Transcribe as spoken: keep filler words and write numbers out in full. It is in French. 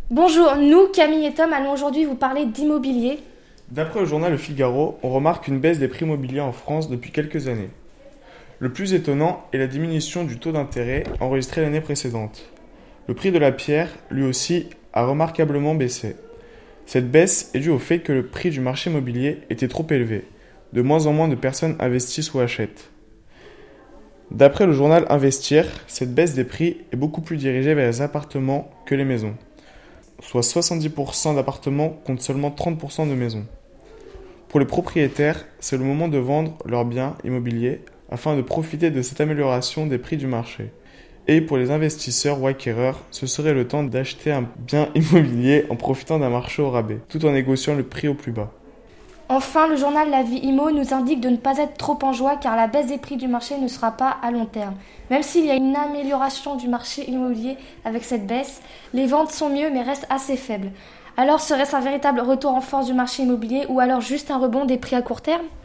Bonjour, nous, Camille et Tom, allons aujourd'hui vous parler d'immobilier. D'après le journal Le Figaro, on remarque une baisse des prix immobiliers en France depuis quelques années. Le plus étonnant est la diminution du taux d'intérêt enregistré l'année précédente. Le prix de la pierre, lui aussi, a remarquablement baissé. Cette baisse est due au fait que le prix du marché immobilier était trop élevé. De moins en moins de personnes investissent ou achètent. D'après le journal Investir, cette baisse des prix est beaucoup plus dirigée vers les appartements que les maisons. Soit soixante-dix pour cent d'appartements contre seulement trente pour cent de maisons. Pour les propriétaires, c'est le moment de vendre leurs biens immobiliers afin de profiter de cette amélioration des prix du marché. Et pour les investisseurs ou acquéreurs, ce serait le temps d'acheter un bien immobilier en profitant d'un marché au rabais, tout en négociant le prix au plus bas. Enfin, le journal La Vie Immo nous indique de ne pas être trop en joie car la baisse des prix du marché ne sera pas à long terme. Même s'il y a une amélioration du marché immobilier avec cette baisse, les ventes sont mieux mais restent assez faibles. Alors serait-ce un véritable retour en force du marché immobilier ou alors juste un rebond des prix à court terme ?